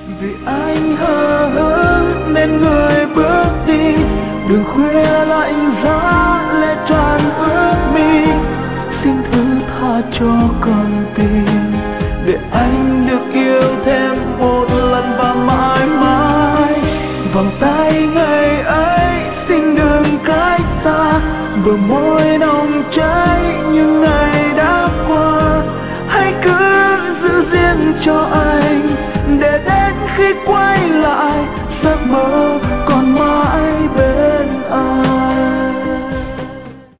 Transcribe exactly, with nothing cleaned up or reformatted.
Vì anh hờ hững nên người bước đi, đường khuya lạnh giá lệ tràn ướt mi. Xin thứ tha cho con tim, để anh được yêu thêm một lần và mãi mãi. Vòng tay ngày ấy xin đừng cách xa, bờ môi nồng cháy những ngày đã qua. Hãy cứ giữ riêng cho anh